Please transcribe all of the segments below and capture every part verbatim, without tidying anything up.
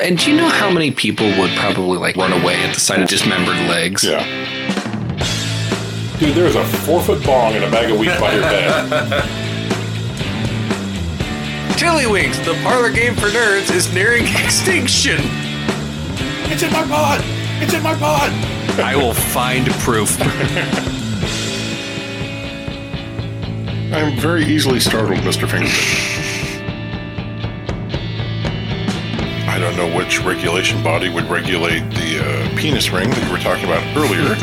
And do you know how many people would probably like run away at the sight of dismembered legs? Yeah. Dude, there's a four-foot bong and a bag of wheat by your bed. Tiddlywinks, the parlor game for nerds, is nearing extinction. It's in my pod! It's in my pod! I will find proof. I'm very easily startled, Mister Fingerton. I don't know which regulation body would regulate the uh, penis ring that you were talking about earlier.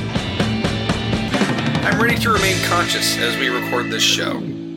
I'm ready to remain conscious as we record this show.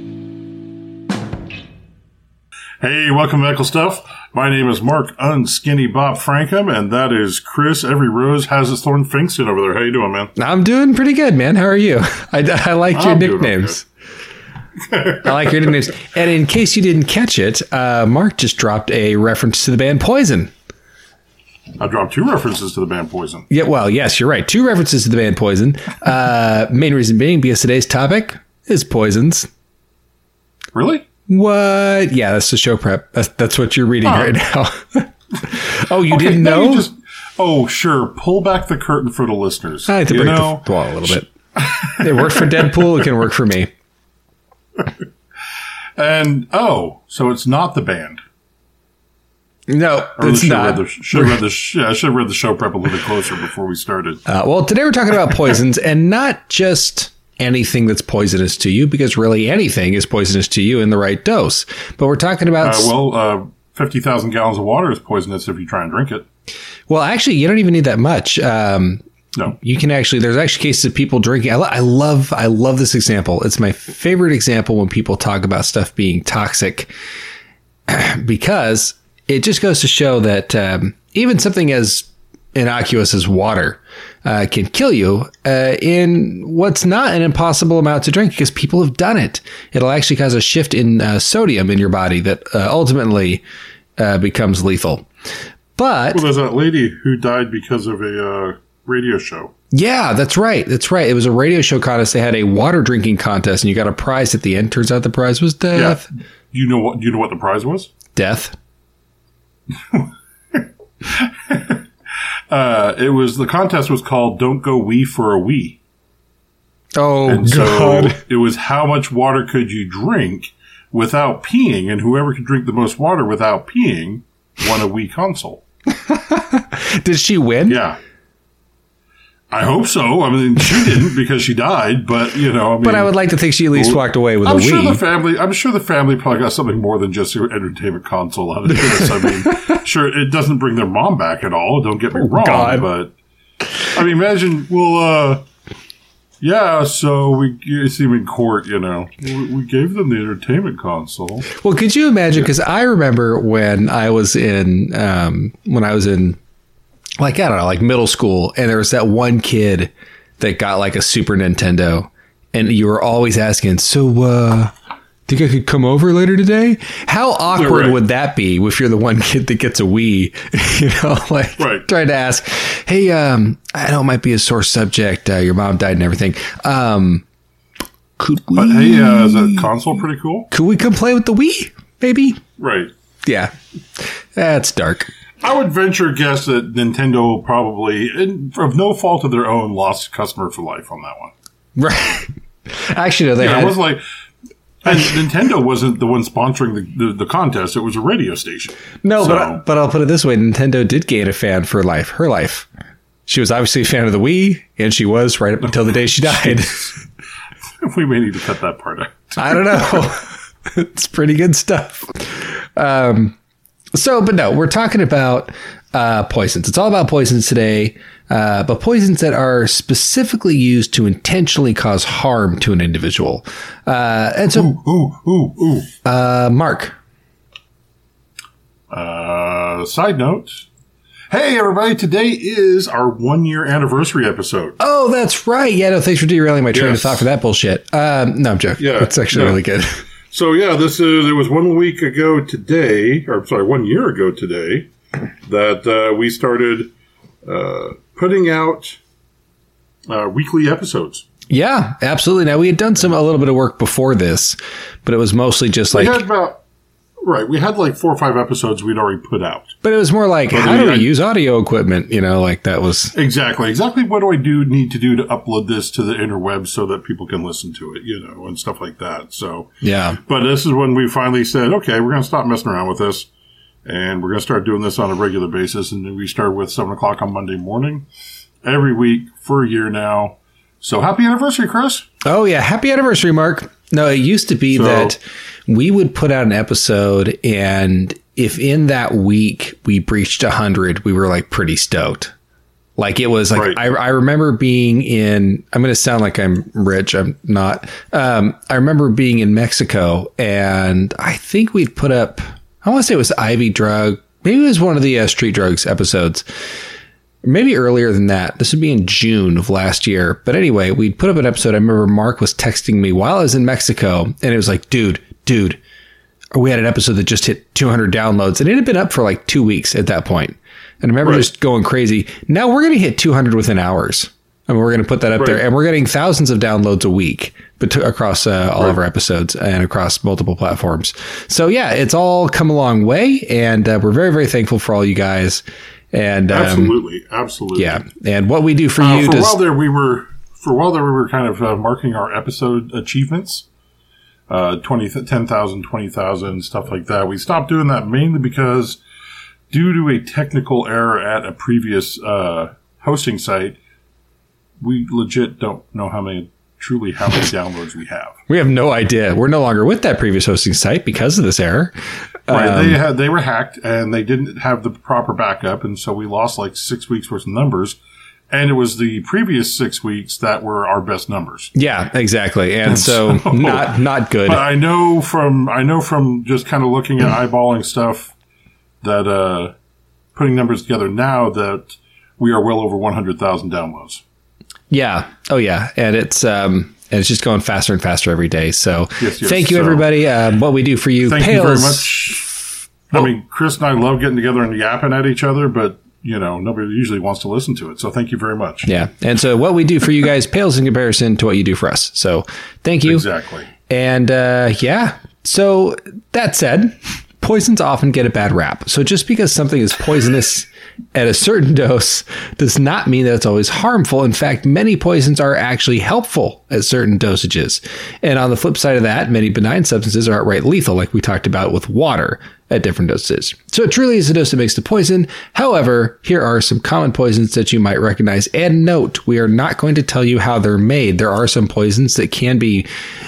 Hey, welcome to Medical Stuff. My name is Mark Unskinny Bob Frankham, and that is Chris. Every rose has its thorn. Finkston over there. How you doing, man? I'm doing pretty good, man. How are you? I, I like your I'm nicknames. I like your nicknames. And in case you didn't catch it, uh, Mark just dropped a reference to the band Poison. I dropped two references to the band Poison. Yeah, well, yes, you're right. Two references to the band Poison. Uh, main reason being because today's topic is poisons. Really? What? Yeah, that's the show prep. That's, that's what you're reading oh. right now. Oh, you okay, didn't know? You just, oh, sure. Pull back the curtain for the listeners. I had to you break know? the wall a little bit. It worked for Deadpool. It can work for me. And, oh, so it's not the band. No, or it's should not. Read the, should, have read the, yeah, I should have read the show prep a little bit closer before we started. Uh, well, today we're talking about poisons, and not just anything that's poisonous to you, because really anything is poisonous to you in the right dose. But we're talking about... Uh, well, uh, fifty thousand gallons of water is poisonous if you try and drink it. Well, actually, you don't even need that much. Um, no. You can actually... There's actually cases of people drinking... I, lo- I love I love this example. It's my favorite example when people talk about stuff being toxic, because it just goes to show that um, even something as innocuous as water uh, can kill you uh, in what's not an impossible amount to drink, because people have done it. It'll actually cause a shift in uh, sodium in your body that uh, ultimately uh, becomes lethal. But well, there's that lady who died because of a uh, radio show. Yeah, that's right. That's right. It was a radio show contest. They had a water drinking contest, and you got a prize at the end. Turns out the prize was death. Yeah. You know what? You know what the prize was? Death. uh, it was the contest was called "Don't Go Wee for a Wee." Oh and God! So it was how much water could you drink without peeing, and whoever could drink the most water without peeing won a Wii console. Did she win? Yeah. I hope so. I mean, she didn't because she died, but you know. I mean, but I would like to think she at least walked away with I'm a sure Wii. The family, I'm sure the family probably got something more than just an entertainment console out of this. I mean, sure, it doesn't bring their mom back at all. Don't get me oh, wrong, God. but I mean, imagine. Well, uh, yeah. So we you see them in court. You know, we, we gave them the entertainment console. Well, could you imagine? Because I remember when I was in um, when I was in. Like, I don't know, like middle school. And there was that one kid that got like a Super Nintendo. And you were always asking, so, uh, think I could come over later today? How awkward right. would that be if you're the one kid that gets a Wii? You know, like right. trying to ask, hey, um, I know it might be a sore subject. Uh, your mom died and everything. Um, could we? But hey, uh, is that console pretty cool? Could we come play with the Wii? Maybe? Right. Yeah. That's dark. I would venture a guess that Nintendo probably, of no fault of their own, lost a customer for life on that one. Right. Actually, no, they yeah, had... it was like, and Nintendo wasn't the one sponsoring the, the, the contest. It was a radio station. No, so, but, I, but I'll put it this way. Nintendo did gain a fan for life, her life. She was obviously a fan of the Wii, and she was right up until the day she died. We may need to cut that part out. I don't know. It's pretty good stuff. Um... So, but no, we're talking about uh, poisons. It's all about poisons today, uh, but poisons that are specifically used to intentionally cause harm to an individual. Uh, and so, ooh, ooh, ooh, ooh. Uh, Mark. Uh, side note. Hey, everybody, today is our one-year anniversary episode. Oh, that's right. Yeah, no, thanks for derailing my train yes. of thought for that bullshit. Um, no, I'm joking. Yeah, that's actually no. really good. So, yeah, this is, it was one week ago today, or sorry, one year ago today, that uh, we started uh, putting out uh, weekly episodes. Yeah, absolutely. Now, we had done some a little bit of work before this, but it was mostly just like... We had about, right. We had like four or five episodes we'd already put out. But it was more like, But how do we- we use audio equipment? You know, like that was... Exactly. Exactly what do I do need to do to upload this to the interwebs so that people can listen to it, you know, and stuff like that. So, Yeah. but this is when we finally said, okay, we're going to stop messing around with this. And we're going to start doing this on a regular basis. And then we started with seven o'clock on Monday morning every week for a year now. So happy anniversary, Chris. Oh, yeah. Happy anniversary, Mark. No, it used to be So- that we would put out an episode, and if in that week we breached one hundred, we were like pretty stoked. Like it was like, Right. I, I remember being in, I'm going to sound like I'm rich. I'm not. Um, I remember being in Mexico, and I think we'd put up, I want to say it was Ivy Drug. Maybe it was one of the uh, Street Drugs episodes. Maybe earlier than that. This would be in June of last year. But anyway, we'd put up an episode. I remember Mark was texting me while I was in Mexico, and it was like, dude, dude, we had an episode that just hit two hundred downloads, and it had been up for like two weeks at that point. And I remember Right. just going crazy. Now we're going to hit two hundred within hours. And we're going to put that up Right. there, and we're getting thousands of downloads a week bet- across uh, all of Right. our episodes and across multiple platforms. So yeah, it's all come a long way, and uh, we're very, very thankful for all you guys. And um, Absolutely. Absolutely. yeah, and what we do for Uh, you for a does while there, we were for a while there we were kind of uh, marking our episode achievements, uh, twenty, ten thousand, twenty thousand, stuff like that. We stopped doing that mainly because, due to a technical error at a previous uh, hosting site, we legit don't know how many truly how many downloads we have. we have no idea. We're no longer with that previous hosting site because of this error. Right? Um, they had they were hacked and they didn't have the proper backup, and so we lost like six weeks worth of numbers. And it was the previous six weeks that were our best numbers. Yeah, exactly. And so, so- not not good. But I know from I know from just kind of looking at eyeballing stuff that uh, putting numbers together now that we are well over one hundred thousand downloads. Yeah. Oh, yeah. And it's um, and it's just going faster and faster every day. So Yes, yes. thank you, So- everybody. Um, what we do for you Thank pales. you very much. I mean, Chris and I love getting together and yapping at each other, but you know nobody usually wants to listen to it. So thank you very much. Yeah. And so what we do for you guys pales in comparison to what you do for us. So thank you. Exactly. And uh, yeah. So that said, poisons often get a bad rap. So just because something is poisonous at a certain dose does not mean that it's always harmful. In fact, many poisons are actually helpful at certain dosages. And on the flip side of that, many benign substances are outright lethal, like we talked about with water at different doses. So it truly is the dose that makes the poison. However, here are some common poisons that you might recognize. And note, we are not going to tell you how they're made. There are some poisons that can be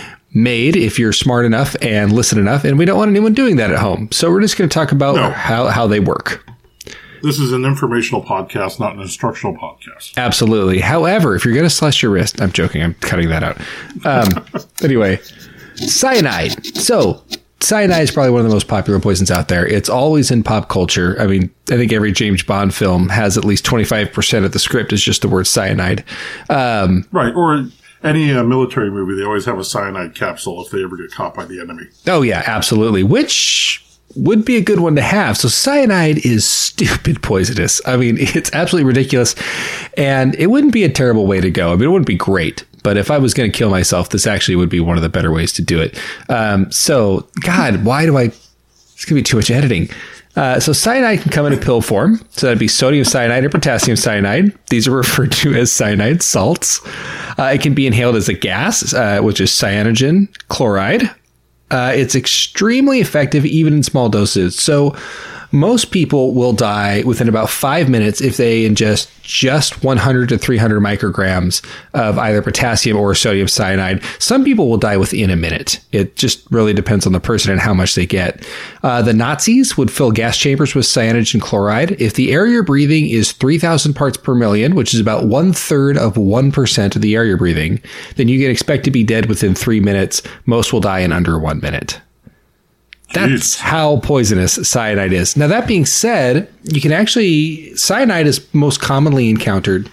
made if you're smart enough and listen enough, and we don't want anyone doing that at home. So we're just going to talk about No. how, how they work. This is an informational podcast, not an instructional podcast. Absolutely. However, if you're going to slice your wrist, I'm joking. I'm cutting that out. Um, anyway, cyanide. So cyanide is probably one of the most popular poisons out there. It's always in pop culture. I mean, I think every James Bond film has at least twenty-five percent of the script is just the word cyanide. Um, Right. Or any uh, military movie, they always have a cyanide capsule if they ever get caught by the enemy. oh, yeah, absolutely. Which would be a good one to have. So cyanide is stupid poisonous. I mean, it's absolutely ridiculous. And it wouldn't be a terrible way to go. I mean, it wouldn't be great. But if I was going to kill myself, this actually would be one of the better ways to do it. Um, so, God, why do I... It's going to be too much editing. Uh, so cyanide can come in a pill form. So that'd be sodium cyanide or potassium cyanide. These are referred to as cyanide salts. Uh, it can be inhaled as a gas, uh, which is cyanogen chloride. Uh, it's extremely effective even in small doses. So most people will die within about five minutes if they ingest just one hundred to three hundred micrograms of either potassium or sodium cyanide. Some people will die within a minute. It just really depends on the person and how much they get. Uh, the Nazis would fill gas chambers with cyanogen chloride. If the air you're breathing is three thousand parts per million, which is about one third of one percent of the air you're breathing, then you can expect to be dead within three minutes. Most will die in under one minute. That's Jeez. how poisonous cyanide is. Now, that being said, you can actually, cyanide is most commonly encountered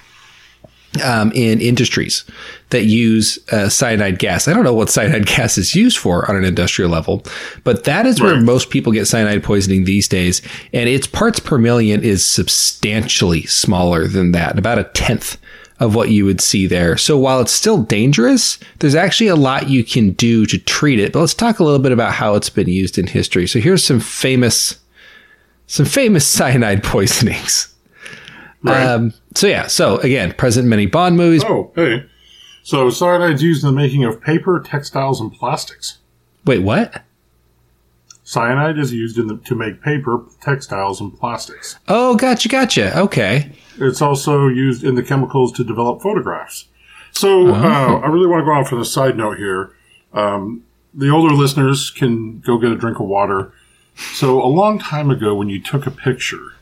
um, in industries that use uh, cyanide gas. I don't know what cyanide gas is used for on an industrial level, but that is where Right. most people get cyanide poisoning these days. And its parts per million is substantially smaller than that, about a tenth of what you would see there. So while it's still dangerous, there's actually a lot you can do to treat it. But let's talk a little bit about how it's been used in history. So here's some famous, some famous cyanide poisonings. Right. Um, so yeah, so again, present in many Bond movies. Oh, hey. So cyanide is used in the making of paper, textiles, and plastics. Wait, what? Cyanide is used in the, to make paper, textiles, and plastics. Oh, gotcha, gotcha. Okay. It's also used in the chemicals to develop photographs. So Oh. uh, I really want to go off on a side note here. Um, the older listeners can go get a drink of water. So a long time ago when you took a picture,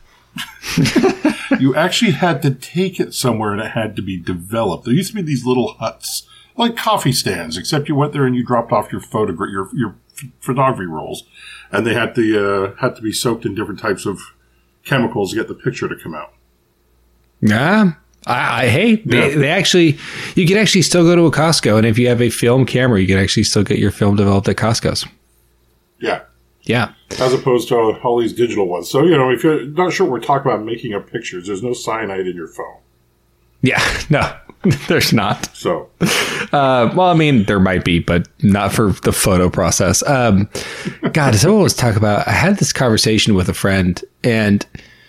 you actually had to take it somewhere and it had to be developed. There used to be these little huts, like coffee stands, except you went there and you dropped off your photograph, your your photography rolls, and they had to uh, had to be soaked in different types of chemicals to get the picture to come out. Nah. I, I hey, they, Yeah. they actually, you can actually still go to a Costco, and if you have a film camera, you can actually still get your film developed at Costco's. Yeah. Yeah. As opposed to all these digital ones. So, you know, if you're not sure what we're talking about making up pictures, there's no cyanide in your phone. Yeah. No, there's not. So, Uh, well, I mean, there might be, but not for the photo process. Um, God, someone was talking about, I had this conversation with a friend, and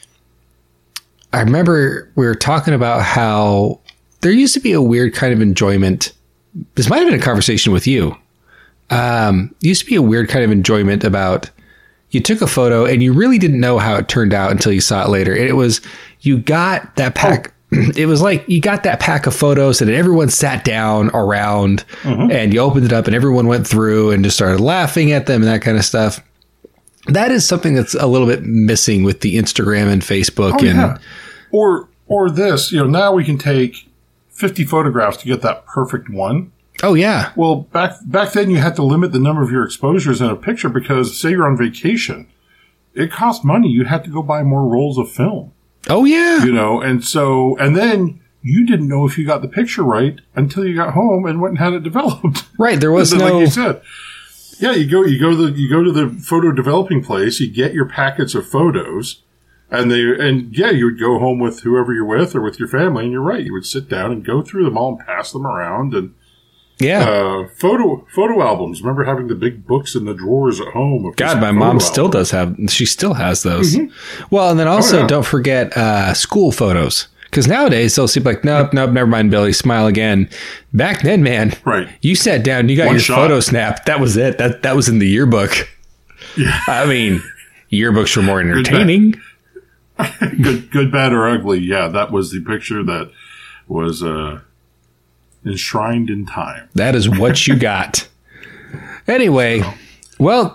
I remember we were talking about how there used to be a weird kind of enjoyment. This might have been a conversation with you. Um, used to be a weird kind of enjoyment about you took a photo and you really didn't know how it turned out until you saw it later. And it was, you got that pack. It was like you got that pack of photos and everyone sat down around and you opened it up and everyone went through and just started laughing at them and that kind of stuff. That is something that's a little bit missing with the Instagram and Facebook. oh, and yeah. Or, or this, you know, now we can take fifty photographs to get that perfect one. Oh, yeah. Well, back back then you had to limit the number of your exposures in a picture because, say you're on vacation, it cost money. You had to go buy more rolls of film, Oh, yeah. you know, and so, and then you didn't know if you got the picture right until you got home and went and had it developed. Right. There was like no. you said. Yeah, you go, you go to the, you go to the photo developing place, you get your packets of photos, and they, and yeah, you would go home with whoever you're with or with your family, and you're right, you would sit down and go through them all and pass them around, and Yeah. uh, photo photo albums. Remember having the big books in the drawers at home? Of God, just my photo mom still albums. does have, she still has those. Well, and then also Oh, yeah. don't forget uh, school photos. Because nowadays they'll see like, nope, nope, never mind, Billy, smile again. Back then, man, Right. you sat down, you got One your shot. photo snapped. That was it. That that was in the yearbook. Yeah. I mean, yearbooks were more entertaining. good, good, bad, or ugly. Yeah, that was the picture that was uh, enshrined in time. That is what you got. Anyway, well,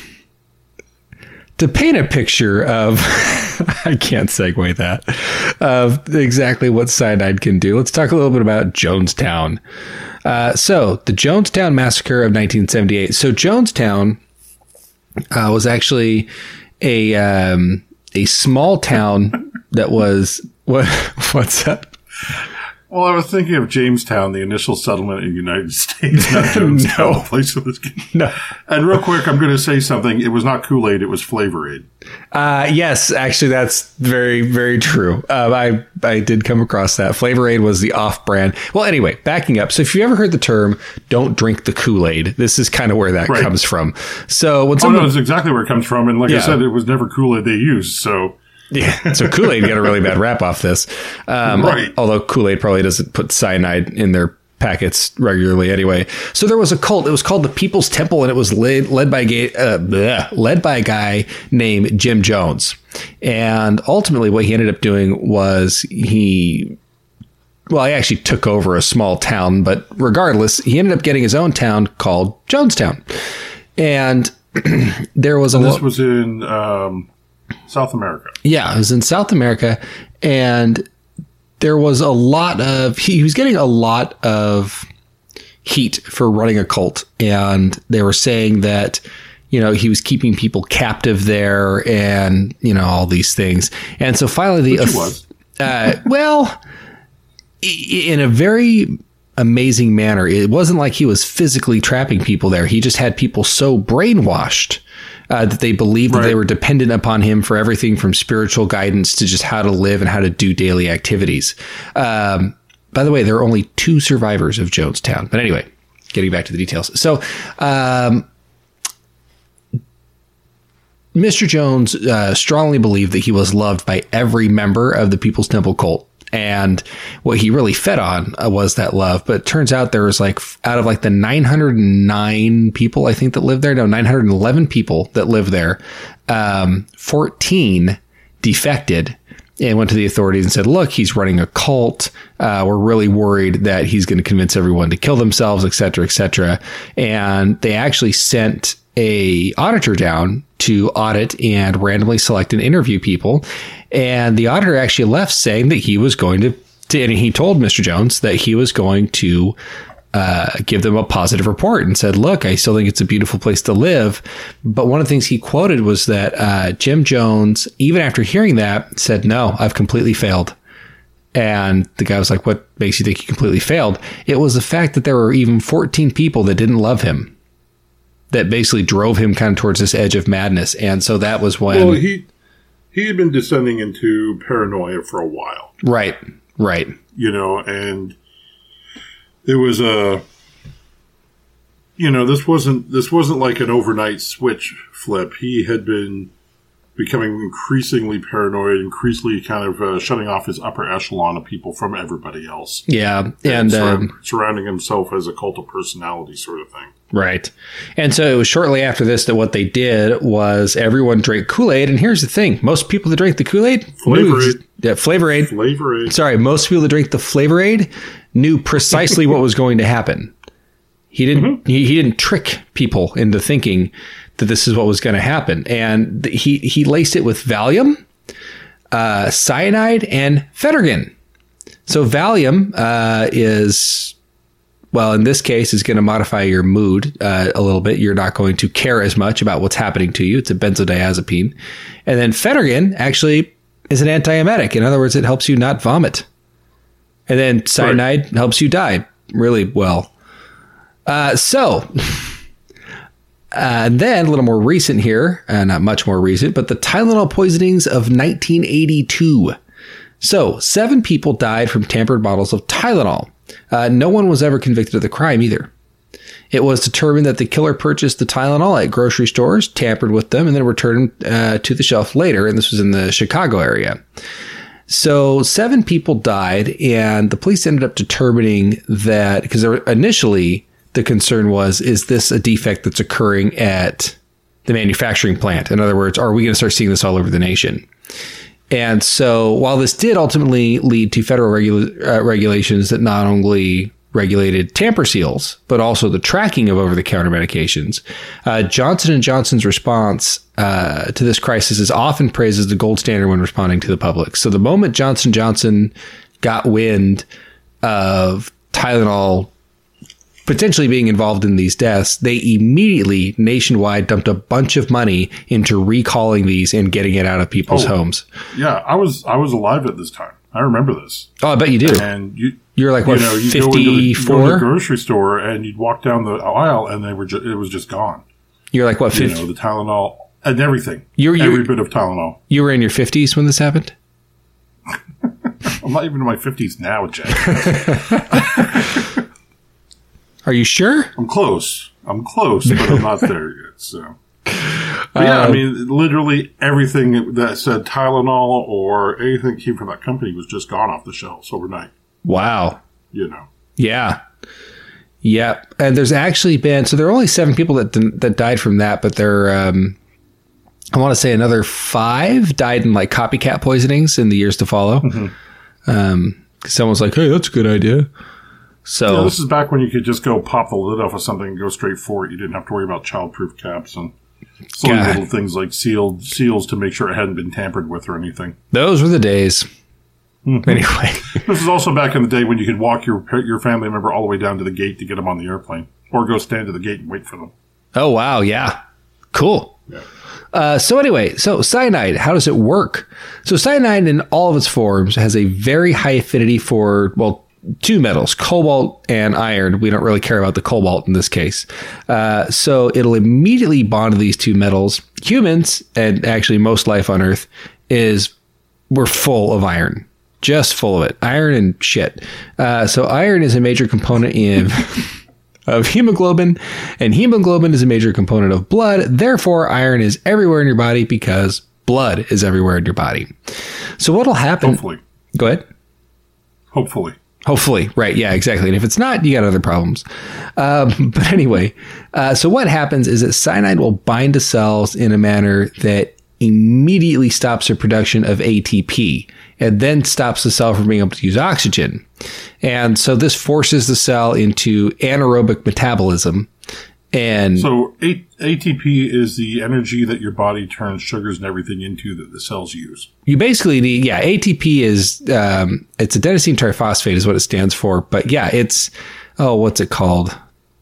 to paint a picture of, I can't segue that, of exactly what cyanide can do, let's talk a little bit about Jonestown. Uh, so, the Jonestown Massacre of nineteen seventy-eight. So, Jonestown uh, was actually a um, a small town that was, what? What's that? Well, I was thinking of Jamestown, the initial settlement in the United States, not Jonestown, No. the place of this game. No. And real quick, I'm going to say something. It was not Kool-Aid; it was Flavor Aid. Uh, yes, actually, that's very, very true. Uh, I I did come across that. Flavor Aid was the off-brand. Well, anyway, backing up. So if you ever heard the term "don't drink the Kool-Aid," this is kind of where that Right. comes from. So when Oh someone, no, that's exactly where it comes from. And like Yeah. I said, it was never Kool-Aid they used. So yeah, so Kool-Aid got a really bad rap off this. Um, Right. Although Kool-Aid probably doesn't put cyanide in their packets regularly anyway. So there was a cult. It was called the People's Temple, and it was led, led by a gay, uh, bleh, led by a guy named Jim Jones. And ultimately, what he ended up doing was he, well, he actually took over a small town, but regardless, he ended up getting his own town called Jonestown. And there was a this lo- was in um, South America. yeah, it was in South America, and there was a lot of he, he was getting a lot of heat for running a cult, and they were saying that, you know, he was keeping people captive there, and, you know, all these things. And so finally, the Which he was. uh, well, i- in a very amazing manner. It wasn't like he was physically trapping people there. He just had people so brainwashed uh, that they believed that they Right. were dependent upon him for everything from spiritual guidance to just how to live and how to do daily activities. Um, by the way, there are only two survivors of Jonestown. But anyway, getting back to the details. So, um, Mister Jones uh, strongly believed that he was loved by every member of the People's Temple cult. And what he really fed on uh, was that love. But it turns out there was like, out of like the nine hundred nine people, I think, that lived there, no, nine hundred eleven people that lived there, um, fourteen defected and went to the authorities and said, look, he's running a cult. Uh, we're really worried that he's going to convince everyone to kill themselves, et cetera, et cetera. And they actually sent a auditor down to audit and randomly select and interview people. And the auditor actually left saying that he was going to, to and he told Mister Jones that he was going to uh, give them a positive report and said, look, I still think it's a beautiful place to live. But one of the things he quoted was that uh, Jim Jones, even after hearing that, said, no, I've completely failed. And the guy was like, what makes you think you completely failed? It was the fact that there were even fourteen people that didn't love him, that basically drove him kind of towards this edge of madness. And so that was when... Well, he, he had been descending into paranoia for a while. Right, right. You know, and it was a... You know, this wasn't this wasn't like an overnight switch flip. He had been becoming increasingly paranoid, increasingly kind of uh, shutting off his upper echelon of people from everybody else. Yeah, and, and surround, um, surrounding himself as a cult of personality sort of thing. Right. And so it was shortly after this that what they did was everyone drank Kool-Aid. And here's the thing. Most people that drink the Kool-Aid... Flavor Aid. Yeah, Flavor Aid. Flavor Aid. Sorry, most people that drink the Flavor Aid knew precisely what was going to happen. He didn't mm-hmm. he, he didn't trick people into thinking that this is what was going to happen. And th- he, he laced it with Valium, uh, cyanide, and Phenergan. So Valium uh, is... Well, in this case, it's going to modify your mood uh, a little bit. You're not going to care as much about what's happening to you. It's a benzodiazepine. And then Phenergan actually is an antiemetic. In other words, it helps you not vomit. And then cyanide right. helps you die really well. Uh, so, uh, then a little more recent here, uh, not much more recent, but the Tylenol poisonings of nineteen eighty-two. So, seven people died from tampered bottles of Tylenol. Uh, no one was ever convicted of the crime either. It was determined that the killer purchased the Tylenol at grocery stores, tampered with them, and then returned uh, to the shelf later. And this was in the Chicago area. So seven people died, and the police ended up determining that, because initially the concern was, is this a defect that's occurring at the manufacturing plant? In other words, are we going to start seeing this all over the nation? And so while this did ultimately lead to federal regula- uh, regulations that not only regulated tamper seals, but also the tracking of over-the-counter medications, uh, Johnson and Johnson's response uh, to this crisis is often praised as the gold standard when responding to the public. So the moment Johnson and Johnson got wind of Tylenol potentially being involved in these deaths, they immediately nationwide dumped a bunch of money into recalling these and getting it out of people's oh, homes. Yeah, I was I was alive at this time. I remember this. Oh, I bet you do. And you, you're like what, you know, you'd fifty-four? Go into the, go to the grocery store and you'd walk down the aisle and they were ju- it was just gone. You're like what, fifty? You know, the Tylenol and everything. You're, you're, every bit of Tylenol. You were in your fifties when this happened? I'm not even in my fifties now, Jack. Are you sure? I'm close. I'm close, but I'm not there yet. So, but yeah, uh, I mean, literally everything that said Tylenol or anything that came from that company was just gone off the shelves overnight. Wow. You know. Yeah. Yeah. And there's actually been, so there are only seven people that that died from that, but there, um, I want to say another five died in like copycat poisonings in the years to follow. Mm-hmm. Um, someone's like, hey, that's a good idea. So yeah, this is back when you could just go pop the lid off of something and go straight for it. You didn't have to worry about childproof caps and some little things like sealed seals to make sure it hadn't been tampered with or anything. Those were the days. Mm-hmm. Anyway, this is also back in the day when you could walk your your family member all the way down to the gate to get them on the airplane, or go stand at the gate and wait for them. Oh wow, yeah, cool. Yeah. Uh, so anyway, so cyanide, how does it work? So cyanide in all of its forms has a very high affinity for, well, two metals, cobalt and iron. We don't really care about the cobalt in this case. Uh, so it'll immediately bond to these two metals. Humans, and actually most life on Earth, is we're full of iron. just full of it. Iron and shit. Uh, so iron is a major component in of hemoglobin, and hemoglobin is a major component of blood. Therefore, iron is everywhere in your body because blood is everywhere in your body. So what'll happen? Hopefully. Go ahead. Hopefully. Hopefully. Right. Yeah, exactly. And if it's not, you got other problems. Um, but anyway, uh, so what happens is that cyanide will bind to cells in a manner that immediately stops the production of A T P and then stops the cell from being able to use oxygen. And so this forces the cell into anaerobic metabolism. And so A- ATP is the energy that your body turns sugars and everything into that the cells use. You basically need, yeah, A T P is, um, it's adenosine triphosphate is what it stands for. But yeah, it's, oh, what's it called?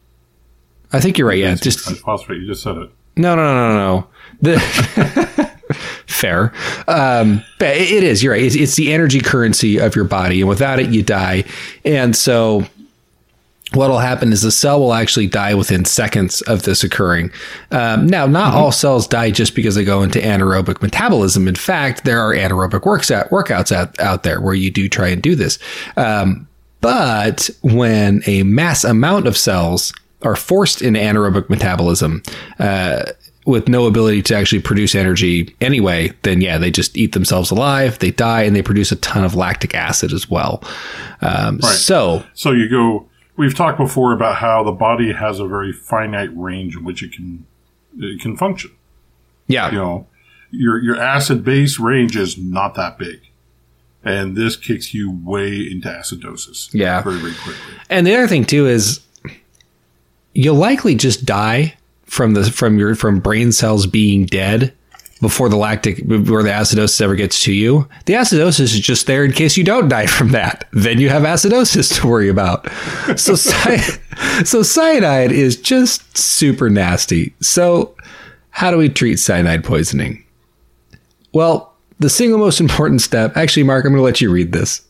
I think you're right. Yeah. Adenosine Just triphosphate. You just said it. No, no, no, no, no. The fair. Um, but it is, you're right. It's, it's the energy currency of your body. And without it, you die. And so what'll happen is the cell will actually die within seconds of this occurring. Um, now, not mm-hmm. all cells die just because they go into anaerobic metabolism. In fact, there are anaerobic works out, workouts out, out there where you do try and do this. Um, but when a mass amount of cells are forced into anaerobic metabolism, uh, with no ability to actually produce energy anyway, then yeah, they just eat themselves alive, they die, and they produce a ton of lactic acid as well. Um, right. So, so you go, we've talked before about how the body has a very finite range in which it can, it can function. Yeah. You know, your, your acid base range is not that big. And this kicks you way into acidosis. Yeah. Very, very quickly. And the other thing too is you'll likely just die from the from your from brain cells being dead before the lactic before the acidosis ever gets to you. The acidosis is just there in case you don't die from that. Then you have acidosis to worry about. So cy- so cyanide is just super nasty. So how do we treat cyanide poisoning? Well, the single most important step. Actually, Mark, I'm going to let you read this.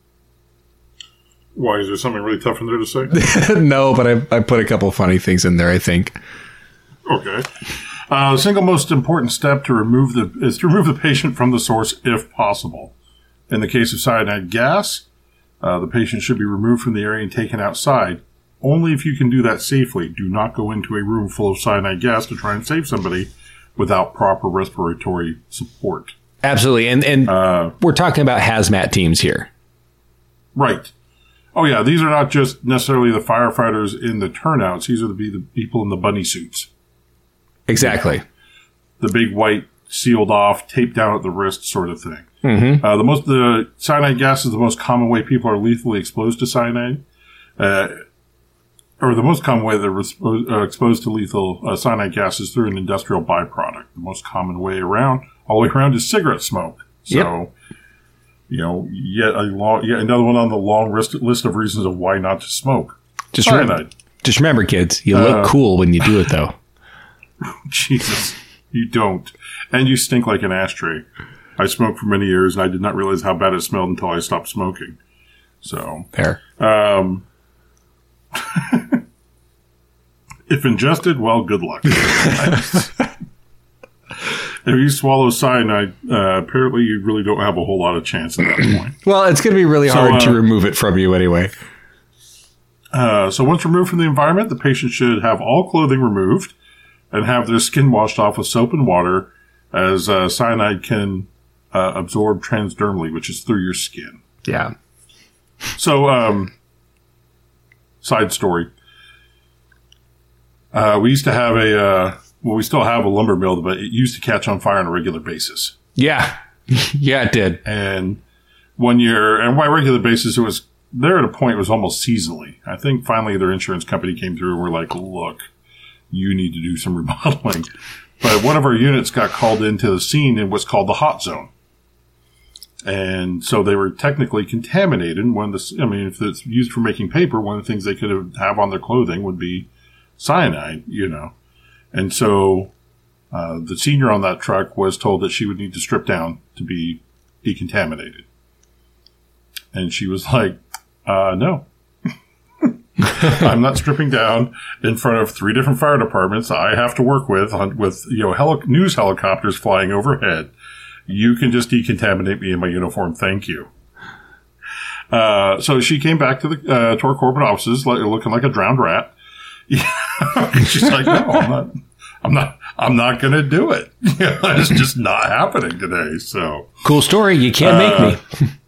Why, is there something really tough in there to say? No, but I, I put a couple of funny things in there, I think. Okay. Uh, the single most important step to remove the is to remove the patient from the source if possible. In the case of cyanide gas, uh, the patient should be removed from the area and taken outside. Only if you can do that safely. Do not go into a room full of cyanide gas to try and save somebody without proper respiratory support. Absolutely. And, and uh, we're talking about hazmat teams here. Right. Oh, yeah. These are not just necessarily the firefighters in the turnouts. These are the, the people in the bunny suits. Exactly. The big white, sealed off, taped down at the wrist sort of thing. Mm-hmm. Uh, the most, the cyanide gas is the most common way people are lethally exposed to cyanide. Uh, or the most common way they're respo- uh, exposed to lethal uh, cyanide gas is through an industrial byproduct. The most common way around, all the way around, is cigarette smoke. So, yep. you know, yet a long, yet another one on the long list, list of reasons of why not to smoke. Just remember, just remember, kids, you look uh, cool when you do it, though. Jesus, you don't. And you stink like an ashtray. I smoked for many years, and I did not realize how bad it smelled until I stopped smoking. So, fair. Um, if ingested, well, good luck. If you swallow cyanide, uh, apparently you really don't have a whole lot of chance at that point. Well, it's going to be really so, hard uh, to remove it from you anyway. Uh, so once removed from the environment, the patient should have all clothing removed and have their skin washed off with soap and water, as uh, cyanide can uh, absorb transdermally, which is through your skin. Yeah. So, um, side story. Uh, we used to have a, uh, well, we still have a lumber mill, but it used to catch on fire on a regular basis. Yeah. Yeah, it did. And one year, and by regular basis, it was, there at a point, it was almost seasonally. I think finally their insurance company came through and were like, look, you need to do some remodeling. But one of our units got called into the scene in what's called the hot zone. And so they were technically contaminated. One of the, I mean, if it's used for making paper, one of the things they could have, have on their clothing would be cyanide, you know. And so uh, the senior on that truck was told that she would need to strip down to be decontaminated. And she was like, uh, no. I'm not stripping down in front of three different fire departments I have to work with, on, with you know heli- news helicopters flying overhead. You can just decontaminate me in my uniform. Thank you. Uh, so she came back to the uh, to our corporate offices, like, looking like a drowned rat. She's like, "No, I'm not. I'm not. I'm not going to do it. It's just not happening today." So cool story. You can't uh, make me.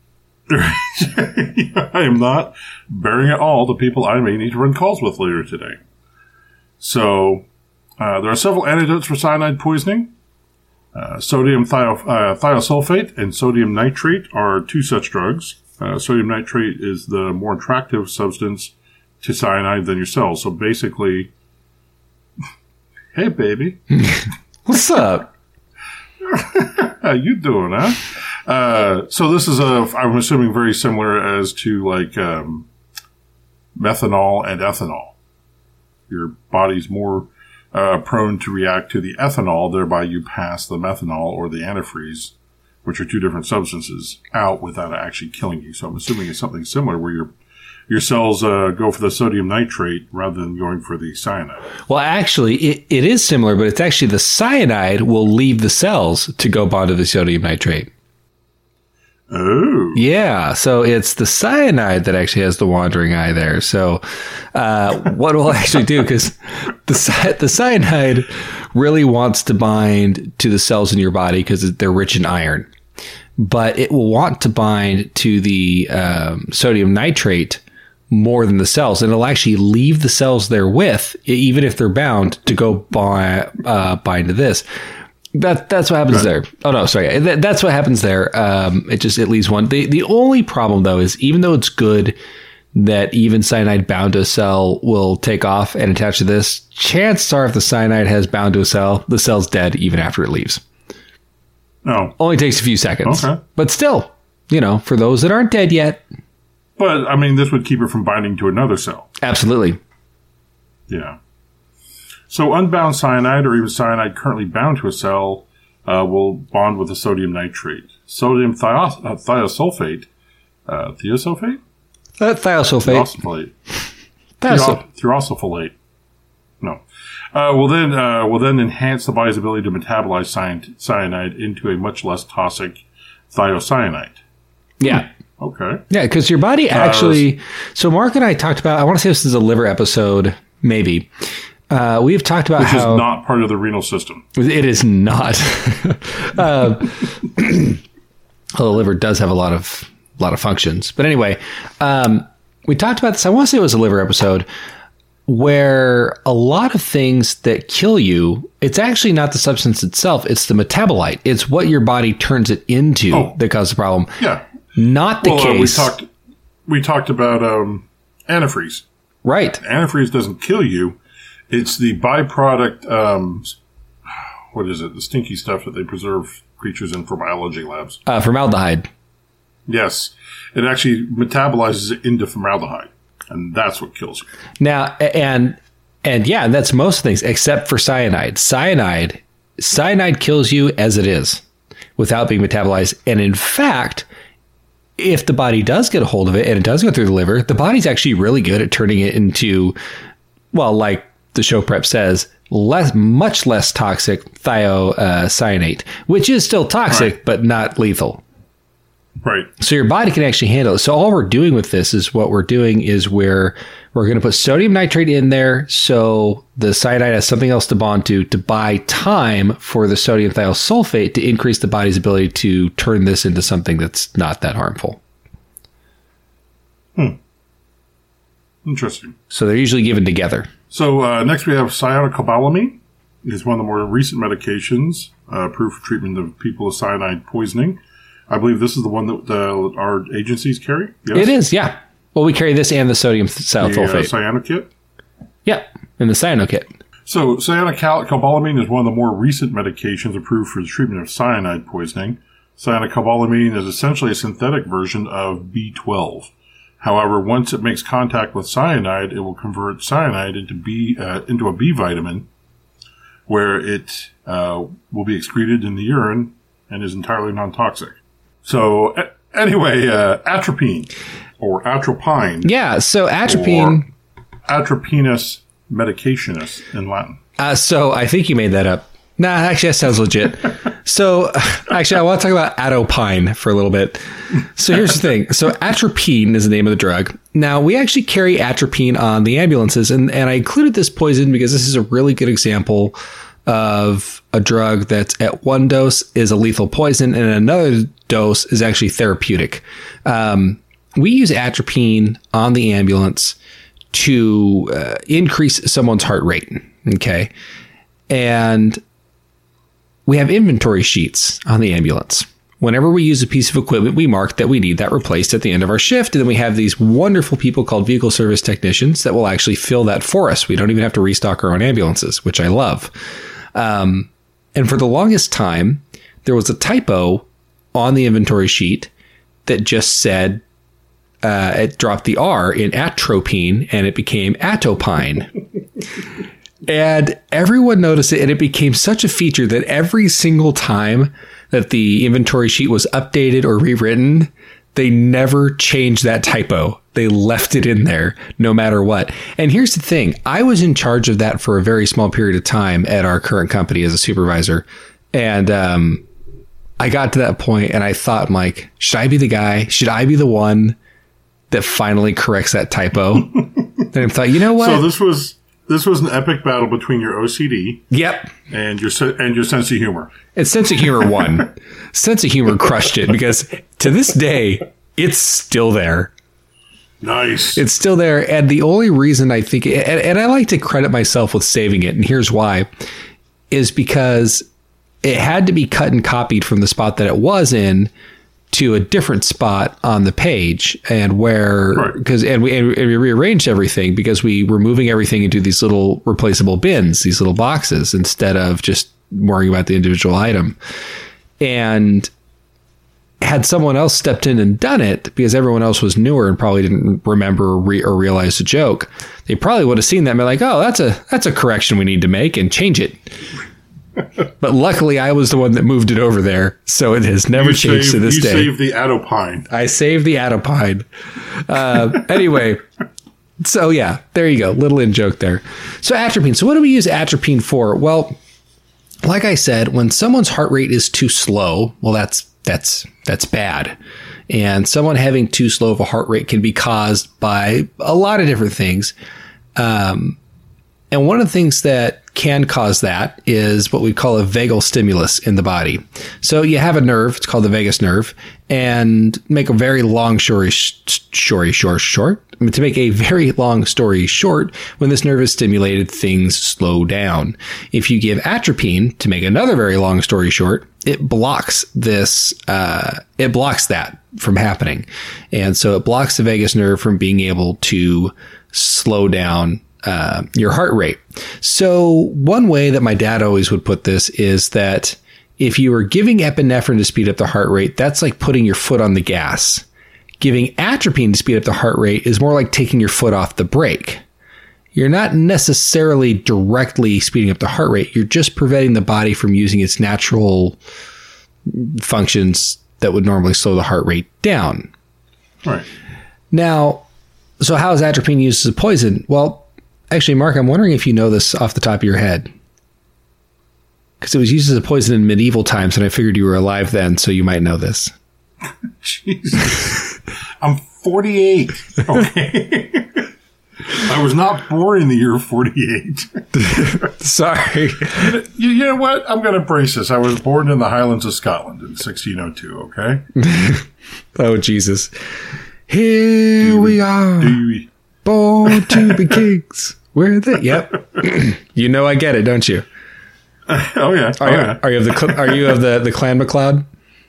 I am not bearing at all the people I may need to run calls with later today. So uh, there are several antidotes for cyanide poisoning. Uh, sodium thio- uh, thiosulfate and sodium nitrate are two such drugs. Uh, sodium nitrate is the more attractive substance to cyanide than your cells. So basically, hey, baby. What's up? How you doing, huh? Uh, so this is a, I'm assuming, very similar as to like um, methanol and ethanol. Your body's more uh, prone to react to the ethanol, thereby you pass the methanol or the antifreeze, which are two different substances, out without actually killing you. So I'm assuming it's something similar where your your cells uh, go for the sodium nitrate rather than going for the cyanide. Well, actually, it, it is similar, but it's actually the cyanide will leave the cells to go bond to the sodium nitrate. Oh. Yeah, so it's the cyanide that actually has the wandering eye there. So uh, what we'll actually do, because the, the cyanide really wants to bind to the cells in your body because they're rich in iron. But it will want to bind to the um, sodium nitrate more than the cells. And it'll actually leave the cells there with, even if they're bound, to go bi- uh, bind to this. That that's what happens right. there. Oh no, sorry. That, that's what happens there. Um, it just it leaves one. The the only problem though is even though it's good that even cyanide bound to a cell will take off and attach to this, chances are if the cyanide has bound to a cell, the cell's dead even after it leaves. No, only takes a few seconds. Okay, but still, you know, for those that aren't dead yet. But I mean, this would keep it from binding to another cell. Absolutely. Yeah. So unbound cyanide or even cyanide currently bound to a cell uh, will bond with the sodium nitrate. Sodium thios- uh, thiosulfate, uh, thiosulfate? Uh, thiosulfate. Thiosulfate. Thiosul- Thiosulfate. No. Uh, will then uh, will then enhance the body's ability to metabolize cyan- cyanide into a much less toxic thiocyanate. Yeah. Okay. Yeah, because your body actually... Uh, so Mark and I talked about... I want to say this is a liver episode, maybe. Uh, we've talked about Which how... Which is not part of the renal system. It is not. uh, well, the liver does have a lot of a lot of functions. But anyway, um, we talked about this. I want to say it was a liver episode where a lot of things that kill you, it's actually not the substance itself. It's the metabolite. It's what your body turns it into oh. that causes the problem. Yeah. Not the well, case. Uh, we talked, we talked about um, antifreeze. Right. Antifreeze doesn't kill you. It's the byproduct, um, what is it? The stinky stuff that they preserve creatures in for biology labs. Uh, formaldehyde. Yes. It actually metabolizes it into formaldehyde, and that's what kills you. Now, and, and yeah, that's most things except for cyanide. Cyanide, cyanide kills you as it is without being metabolized. And in fact, if the body does get a hold of it and it does go through the liver, the body's actually really good at turning it into, well, like, the show prep says, less, much less toxic thiocyanate, which is still toxic, right. but not lethal. Right. So your body can actually handle it. So all we're doing with this is what we're doing is we're, we're going to put sodium nitrate in there so the cyanide has something else to bond to, to buy time for the sodium thiosulfate to increase the body's ability to turn this into something that's not that harmful. Hmm. Interesting. So they're usually given together. So uh, next we have cyanocobalamin. It's one of the more recent medications uh, approved for treatment of people with cyanide poisoning. I believe this is the one that uh, our agencies carry. Yes? It is, yeah. Well, we carry this and the sodium thiosulfate. The uh, cyanokit? Yeah, and the cyanokit. So cyanocobalamin is one of the more recent medications approved for the treatment of cyanide poisoning. Cyanocobalamin is essentially a synthetic version of B twelve. However, once it makes contact with cyanide, it will convert cyanide into B uh, into a B vitamin, where it uh, will be excreted in the urine and is entirely non-toxic. So, a- anyway, uh, atropine or atropine. Yeah. So atropine, or Atropinus medicationis in Latin. Uh, so I think you made that up. Nah, actually, that sounds legit. So, actually, I want to talk about atropine for a little bit. So, here's the thing. So, atropine is the name of the drug. Now, we actually carry atropine on the ambulances, and, and I included this poison because this is a really good example of a drug that's at one dose is a lethal poison, and another dose is actually therapeutic. Um, we use atropine on the ambulance to uh, increase someone's heart rate. Okay. And we have inventory sheets on the ambulance. Whenever we use a piece of equipment, we mark that we need that replaced at the end of our shift. And then we have these wonderful people called vehicle service technicians that will actually fill that for us. We don't even have to restock our own ambulances, which I love. Um, and for the longest time, there was a typo on the inventory sheet that just said, uh, it dropped the R in atropine and it became atopine. And everyone noticed it, and it became such a feature that every single time that the inventory sheet was updated or rewritten, they never changed that typo. They left it in there no matter what. And here's the thing. I was in charge of that for a very small period of time at our current company as a supervisor. And um, I got to that point and I thought, I'm like, should I be the guy? Should I be the one that finally corrects that typo? And I thought, you know what? So this was... This was an epic battle between your O C D, yep, and your and your sense of humor. And sense of humor won. Sense of humor crushed it because to this day it's still there. Nice. It's still there, and the only reason I think, and, and I like to credit myself with saving it, and here's why, is because it had to be cut and copied from the spot that it was in to a different spot on the page, and where because right. and we and we rearranged everything because we were moving everything into these little replaceable bins, these little boxes, instead of just worrying about the individual item. And had someone else stepped in and done it, because everyone else was newer and probably didn't remember or, re- or realize the joke, they probably would have seen that and be like, "Oh, that's a that's a correction we need to make and change it." But luckily, I was the one that moved it over there, so it has never you changed saved, to this you day. You saved the atopine. I saved the atopine. Uh, anyway, so yeah, there you go. Little in joke there. So atropine. So what do we use atropine for? Well, like I said, when someone's heart rate is too slow, well, that's that's that's bad. And someone having too slow of a heart rate can be caused by a lot of different things. Um, and one of the things that can cause that is what we call a vagal stimulus in the body. So you have a nerve, it's called the vagus nerve, and make a very long story short, short, short. I mean, to make a very long story short, when this nerve is stimulated, things slow down. If you give atropine, to make another very long story short, it blocks this, uh, it blocks that from happening. And so it blocks the vagus nerve from being able to slow down uh, your heart rate. So one way that my dad always would put this is that if you were giving epinephrine to speed up the heart rate, that's like putting your foot on the gas. Giving atropine to speed up the heart rate is more like taking your foot off the brake. You're not necessarily directly speeding up the heart rate. You're just preventing the body from using its natural functions that would normally slow the heart rate down. Right. Now, so how is atropine used as a poison? Well, actually, Mark, I'm wondering if you know this off the top of your head. Because it was used as a poison in medieval times, and I figured you were alive then, so you might know this. Jesus. I'm forty-eight. Okay. I was not born in the year forty-eight. Sorry. You, you know what? I'm going to brace this. I was born in the Highlands of Scotland in sixteen oh two, okay? Oh, Jesus. Here do we you, are. Do you, born to be kings. We're the... Yep. You know I get it, don't you? Uh, oh, yeah. Are, oh, you, yeah. are you of the Are you of the, the Clan MacLeod?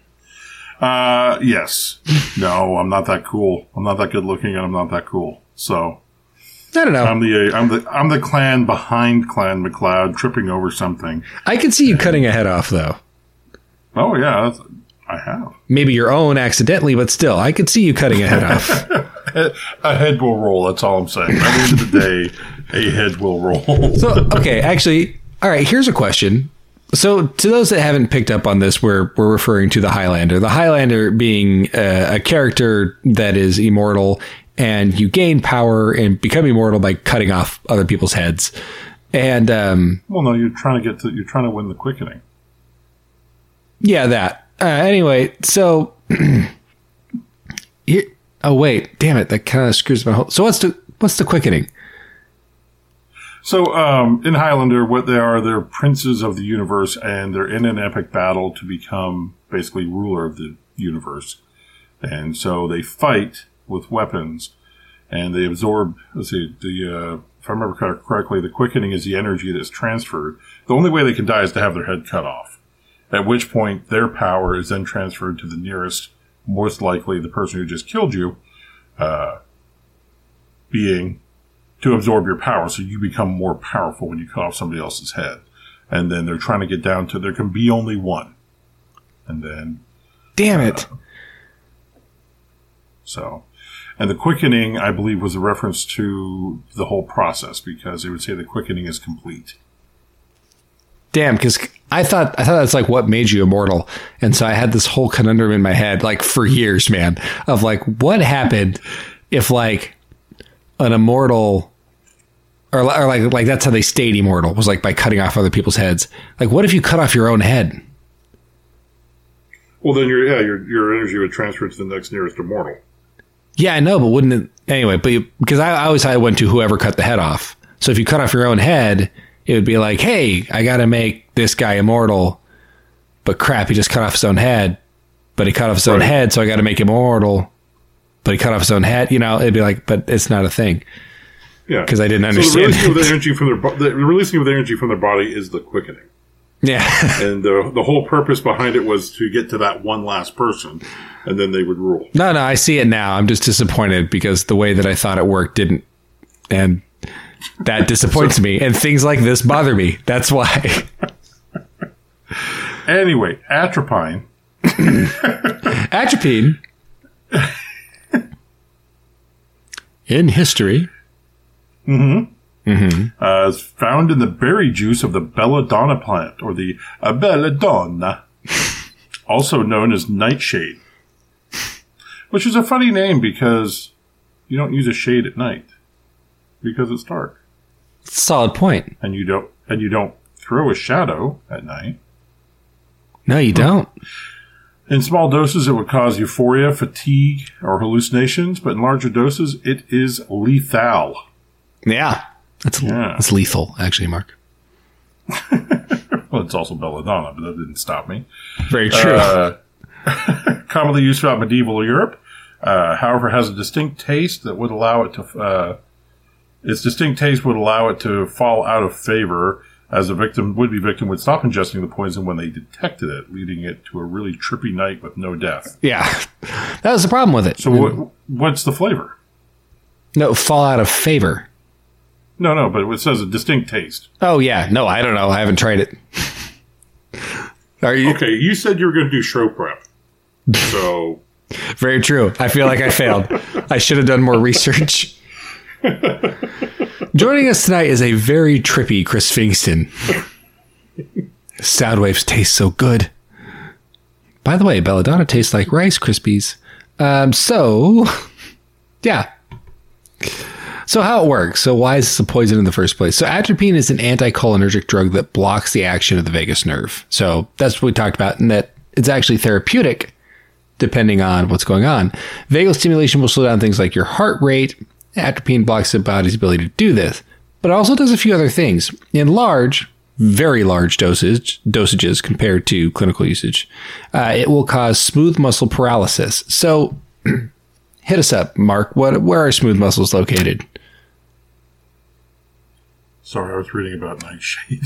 Uh, yes. No, I'm not that cool. I'm not that good looking, and I'm not that cool. So... I don't know. I'm the I'm the I'm the clan behind Clan MacLeod tripping over something. I can see you cutting a head off, though. Oh yeah, that's, I have. Maybe your own accidentally, but still, I could see you cutting a head off. A head will roll. That's all I'm saying. At the end of the day, a head will roll. So okay, actually, all right. Here's a question. So to those that haven't picked up on this, we're we're referring to the Highlander. The Highlander being a, a character that is immortal. And you gain power and become immortal by cutting off other people's heads. And um, well, no, you're trying to get to you're trying to win the quickening. Yeah, that. Uh, anyway, so you, oh wait, damn it, that kind of screws my whole. So what's the what's the quickening? So um, in Highlander, what they are, they're princes of the universe, and they're in an epic battle to become basically ruler of the universe. And so they fight with weapons, and they absorb. Let's see, the uh, if I remember correctly, the quickening is the energy that's transferred. The only way they can die is to have their head cut off. At which point, their power is then transferred to the nearest, most likely the person who just killed you, uh, being to absorb your power, so you become more powerful when you cut off somebody else's head. And then they're trying to get down to there can be only one. And then... Damn it. Uh, so... And the quickening, I believe, was a reference to the whole process, because they would say the quickening is complete. Damn, because I thought I thought that's like what made you immortal, and so I had this whole conundrum in my head, like for years, man, of like what happened if like an immortal, or, or like like that's how they stayed immortal, was like by cutting off other people's heads. Like, what if you cut off your own head? Well, then your yeah your your energy would transfer to the next nearest immortal. Yeah, I know, but wouldn't it anyway? But you, because I, I always had went to whoever cut the head off. So if you cut off your own head, it would be like, hey, I got to make this guy immortal, but crap, he just cut off his own head, but he cut off his own right. head, so I got to make him immortal, but he cut off his own head. You know, it'd be like, but it's not a thing. Yeah, because I didn't understand. So the releasing of the energy from their the releasing of the energy from their body is the quickening. Yeah, and the the whole purpose behind it was to get to that one last person, and then they would rule. No, no, I see it now. I'm just disappointed because the way that I thought it worked didn't, and that disappoints so, me. And things like this bother me. That's why. Anyway, atropine. Atropine. In history. Mm-hmm. Mm-hmm. Uh, is found in the berry juice of the belladonna plant, or the uh, belladonna, also known as nightshade, which is a funny name because you don't use a shade at night because it's dark. Solid point. And you don't and you don't throw a shadow at night. No, you don't. In small doses, it would cause euphoria, fatigue, or hallucinations, but in larger doses, it is lethal. Yeah. That's, yeah. that's lethal, actually, Mark. Well, it's also belladonna, but that didn't stop me. Very true. Uh, commonly used throughout medieval Europe, uh, however, has a distinct taste that would allow it to... Uh, its distinct taste would allow it to fall out of favor, as the victim, would-be victim would stop ingesting the poison when they detected it, leading it to a really trippy night with no death. Yeah. That was the problem with it. So what, what's the flavor? No, fall out of favor. No, no, but it says a distinct taste. Oh, yeah. No, I don't know. I haven't tried it. Are you? Okay, you said you were going to do show prep. So. Very true. I feel like I failed. I should have done more research. Joining us tonight is a very trippy Chris Fingston. Soundwaves taste so good. By the way, belladonna tastes like Rice Krispies. Um, so, yeah. So how it works. So why is this a poison in the first place? So atropine is an anticholinergic drug that blocks the action of the vagus nerve. So that's what we talked about, and that it's actually therapeutic depending on what's going on. Vagal stimulation will slow down things like your heart rate. Atropine blocks the body's ability to do this, but it also does a few other things. In large, very large dosage, dosages compared to clinical usage, uh, it will cause smooth muscle paralysis. So hit us up, Mark. What, where are smooth muscles located? Sorry, I was reading about Nightshade.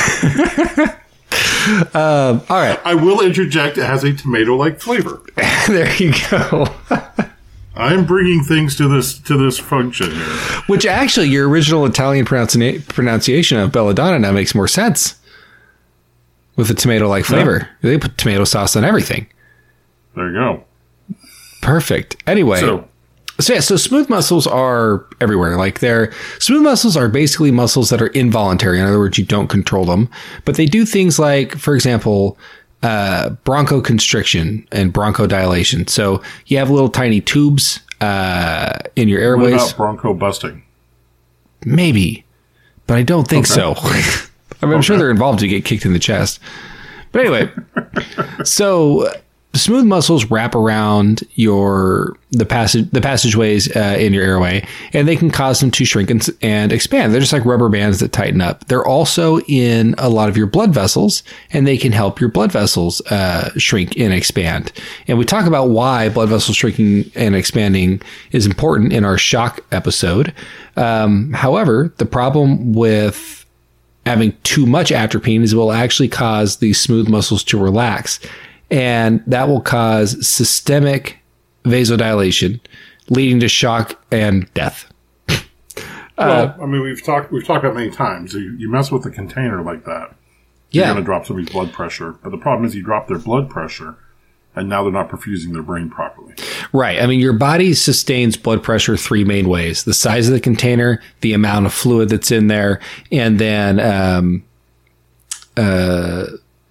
um, all right. I will interject. It has a tomato-like flavor. There you go. I'm bringing things to this to this function here. Which actually, your original Italian pronuncia- pronunciation of belladonna now makes more sense. With a tomato-like flavor. Yeah. They put tomato sauce on everything. There you go. Perfect. Anyway. So, so yeah, so smooth muscles are everywhere. Like they're smooth muscles are basically muscles that are involuntary. In other words, you don't control them. But they do things like, for example, uh, bronchoconstriction and bronchodilation. So you have little tiny tubes uh, in your airways. What about broncho busting? Maybe. but I don't think Okay. so. I mean, I'm sure they're involved to get kicked in the chest. But anyway, so smooth muscles wrap around your the passage the passageways uh, in your airway, and they can cause them to shrink and, and expand. They're just like rubber bands that tighten up. They're also in a lot of your blood vessels, and they can help your blood vessels uh, shrink and expand. And we talk about why blood vessels shrinking and expanding is important in our shock episode. Um, however, the problem with having too much atropine is it will actually cause these smooth muscles to relax. And that will cause systemic vasodilation, leading to shock and death. Well, I mean, we've talked we've talked about it many times. You, you mess with a container like that, you're Yeah. going to drop somebody's blood pressure. But the problem is you drop their blood pressure, and now they're not perfusing their brain properly. Right. I mean, your body sustains blood pressure three main ways: the size of the container, the amount of fluid that's in there, and then um, uh,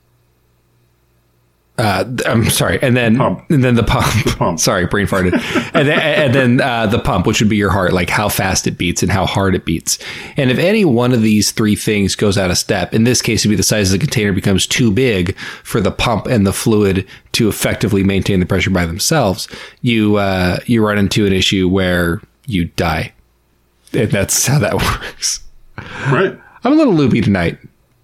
Uh, I'm sorry, and then Pump. and then the pump. The pump. Sorry, brain farted. and then, and then uh, the pump, which would be your heart, like how fast it beats and how hard it beats. And if any one of these three things goes out of step, in this case, it'd be the size of the container becomes too big for the pump and the fluid to effectively maintain the pressure by themselves. You uh, you run into an issue where you die, and that's how that works. Right? I'm a little loopy tonight.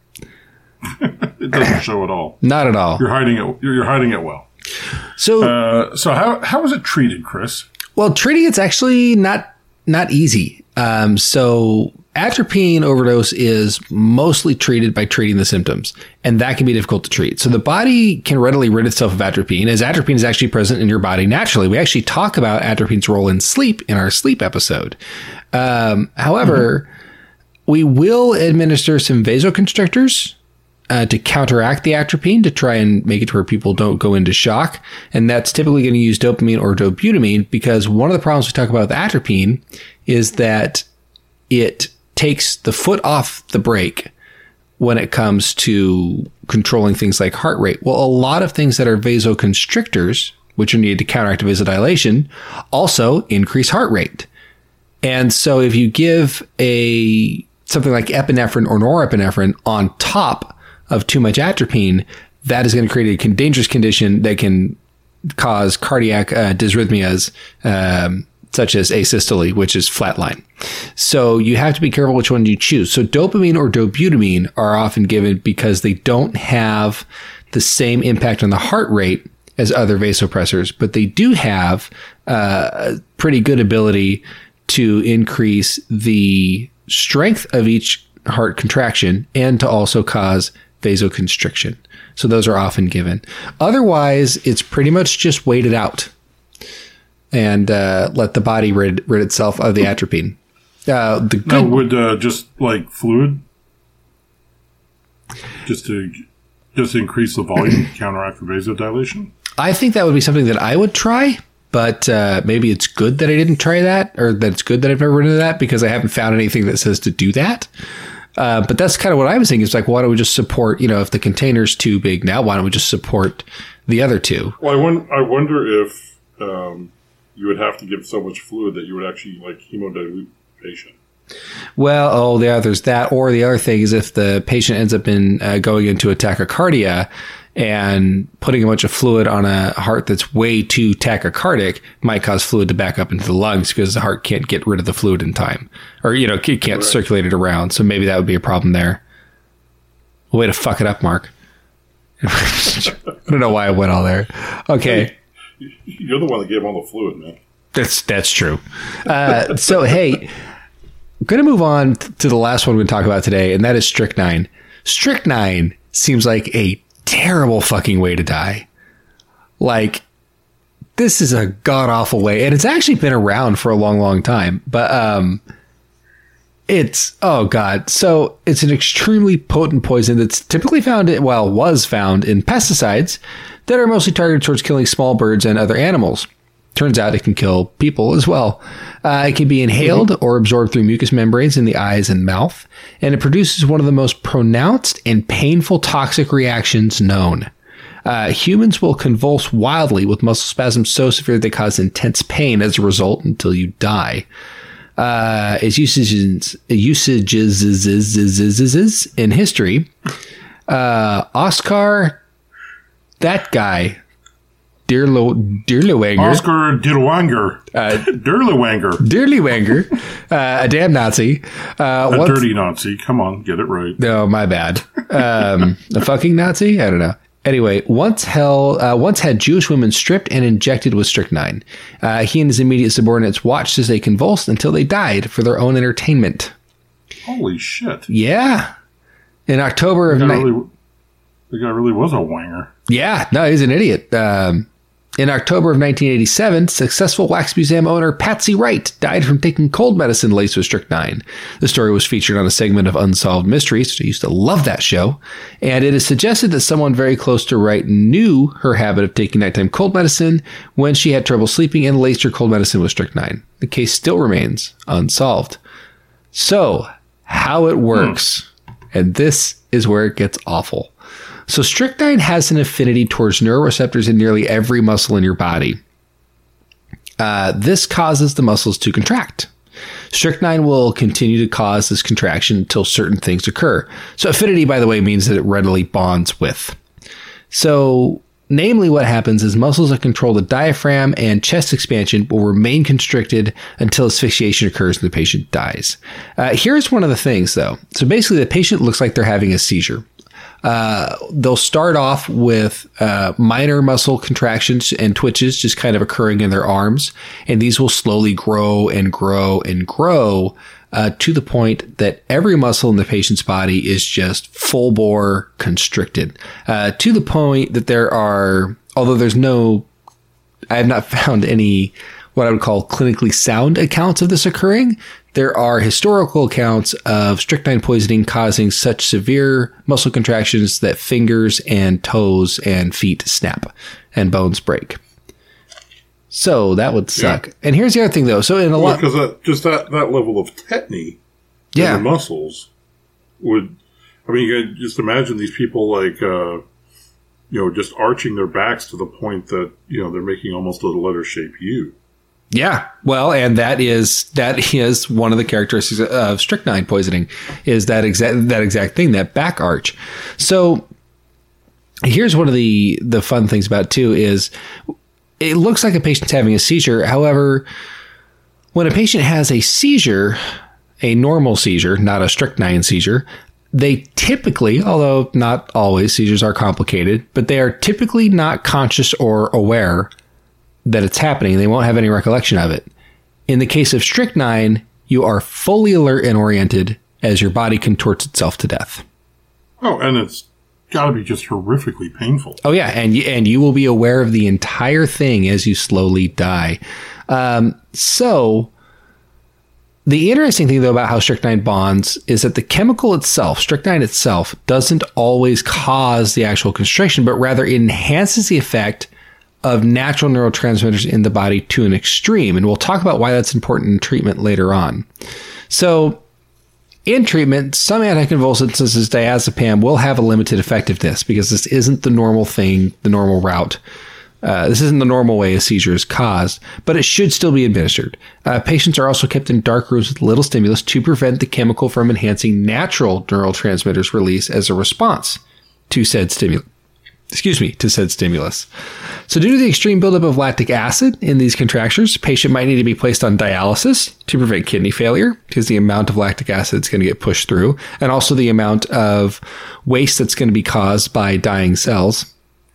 It doesn't show at all. Not at all. You're hiding it. You're, you're hiding it well. So. Uh, so how how is it treated, Chris? Well, treating it's actually not not easy. Um, so atropine overdose is mostly treated by treating the symptoms, and that can be difficult to treat. So the body can readily rid itself of atropine, as atropine is actually present in your body naturally. We actually talk about atropine's role in sleep in our sleep episode. Um, however, mm-hmm. we will administer some vasoconstrictors Uh, to counteract the atropine, to try and make it to where people don't go into shock. And that's typically going to use dopamine or dobutamine, because one of the problems we talk about with atropine is that it takes the foot off the brake when it comes to controlling things like heart rate. Well, a lot of things that are vasoconstrictors, which are needed to counteract vasodilation, also increase heart rate. And so if you give a something like epinephrine or norepinephrine on top of too much atropine, that is going to create a con- dangerous condition that can cause cardiac uh, dysrhythmias, um, such as asystole, which is flatline. So you have to be careful which one you choose. So dopamine or dobutamine are often given because they don't have the same impact on the heart rate as other vasopressors, but they do have uh, a pretty good ability to increase the strength of each heart contraction and to also cause vasoconstriction. So those are often given. Otherwise, it's pretty much just wait it out and uh, let the body rid, rid itself of the atropine. Uh, the Now, good, would uh, just like fluid, just to just to increase the volume, counteract the vasodilation? I think that would be something that I would try, but uh, maybe it's good that I didn't try that, or that it's good that I've never run into that, because I haven't found anything that says to do that. Uh, but that's kind of what I was thinking. It's like, why don't we just support, you know, if the container's too big now, why don't we just support the other two? Well, I, won- I wonder if um, you would have to give so much fluid that you would actually like hemodilute the patient. Well, oh, yeah, there's that. Or the other thing is if the patient ends up in uh, going into a tachycardia, and putting a bunch of fluid on a heart that's way too tachycardic might cause fluid to back up into the lungs because the heart can't get rid of the fluid in time. Or, you know, it can't right. circulate it around. So maybe that would be a problem there. Way to fuck it up, Mark. I don't know why I went all there. Okay. Hey, you're the one that gave all the fluid, man. That's, that's true. Uh, so, hey, I'm going to move on to the last one we're going to talk about today, and that is strychnine. Strychnine seems like a terrible fucking way to die. Like, this is a god-awful way, and it's actually been around for a long, long time, but um, it's, oh god. So it's an extremely potent poison that's typically found, in, well, was found in pesticides that are mostly targeted towards killing small birds and other animals. Turns out it can kill people as well. Uh, it can be inhaled or absorbed through mucous membranes in the eyes and mouth, and it produces one of the most pronounced and painful toxic reactions known. Uh, humans will convulse wildly with muscle spasms so severe they cause intense pain as a result until you die. uh, its usages, usages is, is, is, is, is, is in history. Uh, Oscar, that guy, Dirlo, Dirlewanger. Oscar Dirlewanger. Uh, Dirlewanger. Dirlewanger, uh, a damn Nazi. Uh, a once, dirty Nazi. Come on, get it right. No, my bad. Um, a fucking Nazi? I don't know. Anyway, once hell, uh, once had Jewish women stripped and injected with strychnine. Uh, he and his immediate subordinates watched as they convulsed until they died for their own entertainment. Holy shit. Yeah. In October of... The guy, ni- really, the guy really was a wanger. Yeah, no, he's an idiot. Um, in October of nineteen eighty-seven, successful wax museum owner Patsy Wright died from taking cold medicine laced with strychnine. The story was featured on a segment of Unsolved Mysteries. I used to love that show. And it is suggested that someone very close to Wright knew her habit of taking nighttime cold medicine when she had trouble sleeping and laced her cold medicine with strychnine. The case still remains unsolved. So, how it works, hmm. and this is where it gets awful. So strychnine has an affinity towards neuroreceptors in nearly every muscle in your body. Uh, this causes the muscles to contract. Strychnine will continue to cause this contraction until certain things occur. So affinity, by the way, means that it readily bonds with. So, namely, what happens is muscles that control the diaphragm and chest expansion will remain constricted until asphyxiation occurs and the patient dies. Uh, here's one of the things, though. So basically, the patient looks like they're having a seizure. Uh, they'll start off with uh, minor muscle contractions and twitches just kind of occurring in their arms. And these will slowly grow and grow and grow uh, to the point that every muscle in the patient's body is just full bore constricted. Uh, to the point that there are, although there's no, I have not found any what I would call clinically sound accounts of this occurring. There are historical accounts of strychnine poisoning causing such severe muscle contractions that fingers and toes and feet snap and bones break. So that would suck. Yeah. And here's the other thing, though. So in a well, lot, because that, just that, that level of tetany yeah. in the muscles would. I mean, you can just imagine these people like, uh, you know, just arching their backs to the point that you know they're making almost a letter shaped U. Yeah, well, and that is that is one of the characteristics of strychnine poisoning is that exact that exact thing, that back arch. So here's one of the the fun things about it too is it looks like a patient's having a seizure. However, when a patient has a seizure, a normal seizure, not a strychnine seizure, they typically, although not always, seizures are complicated, but they are typically not conscious or aware that it's happening. They won't have any recollection of it. In the case of strychnine, you are fully alert and oriented as your body contorts itself to death. Oh, and it's got to be just horrifically painful. Oh, yeah, and you, and you will be aware of the entire thing as you slowly die. Um, so, the interesting thing, though, about how strychnine bonds is that the chemical itself, strychnine itself, doesn't always cause the actual constriction, but rather it enhances the effect of natural neurotransmitters in the body to an extreme. And we'll talk about why that's important in treatment later on. So in treatment, some anticonvulsants, such as diazepam, will have a limited effectiveness because this isn't the normal thing, the normal route. Uh, this isn't the normal way a seizure is caused, but it should still be administered. Uh, patients are also kept in dark rooms with little stimulus to prevent the chemical from enhancing natural neurotransmitters release as a response to said stimulus. Excuse me, to said stimulus. So due to the extreme buildup of lactic acid in these contractures, patient might need to be placed on dialysis to prevent kidney failure because the amount of lactic acid is going to get pushed through, and also the amount of waste that's going to be caused by dying cells.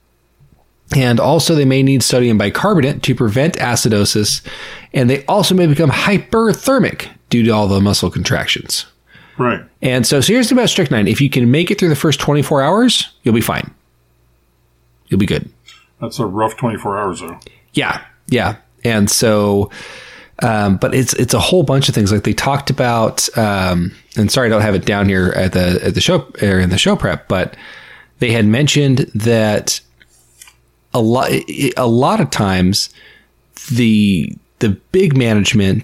And also they may need sodium bicarbonate to prevent acidosis, and they also may become hyperthermic due to all the muscle contractions. Right. And so seriously about strychnine, if you can make it through the first twenty-four hours, you'll be fine. You'll be good. That's a rough twenty-four hours, though. Yeah, yeah. And so, um, but it's it's a whole bunch of things. Like they talked about, um, and sorry, I don't have it down here at the at the show or in the show prep, but they had mentioned that a lot a lot of times the the big management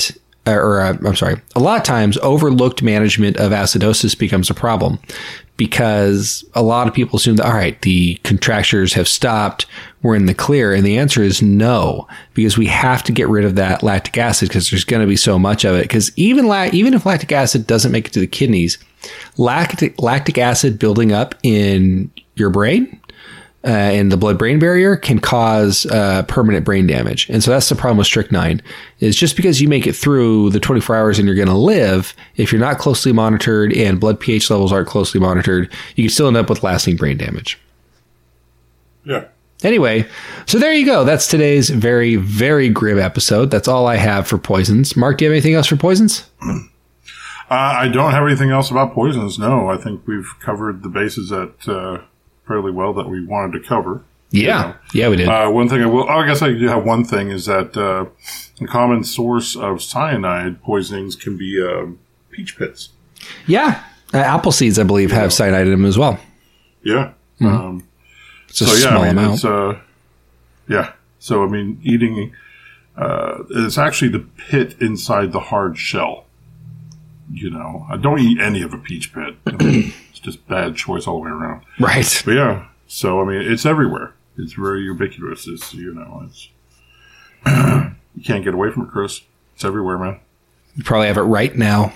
or uh, I'm sorry, a lot of times overlooked management of acidosis becomes a problem because a lot of people assume that, all right, the contractures have stopped, we're in the clear. And the answer is no, because we have to get rid of that lactic acid because there's going to be so much of it. Because even, la- even if lactic acid doesn't make it to the kidneys, lactic, lactic acid building up in your brain Uh, and the blood-brain barrier can cause uh, permanent brain damage. And so that's the problem with strychnine, is just because you make it through the twenty-four hours and you're going to live, if you're not closely monitored and blood pH levels aren't closely monitored, you can still end up with lasting brain damage. Yeah. Anyway, so there you go. That's today's very, very grim episode. That's all I have for poisons. Mark, do you have anything else for poisons? Uh, I don't have anything else about poisons, no. I think we've covered the bases that... Uh fairly well that we wanted to cover. Yeah. You know. Yeah, we did. Uh, one thing I will, oh, I guess I do have one thing is that uh, a common source of cyanide poisonings can be uh, peach pits. Yeah. Uh, apple seeds, I believe, have Yeah. cyanide in them as well. Yeah. Mm-hmm. Um, It's a so, yeah, small I mean, amount. It's, uh, yeah. So, I mean, eating, uh, it's actually the pit inside the hard shell. You know, I don't eat any of a peach pit. I mean, it's just bad choice all the way around. Right. But yeah, so I mean, it's everywhere. It's very ubiquitous. It's, you know, it's you can't get away from it, Chris. It's everywhere, man. You probably have it right now.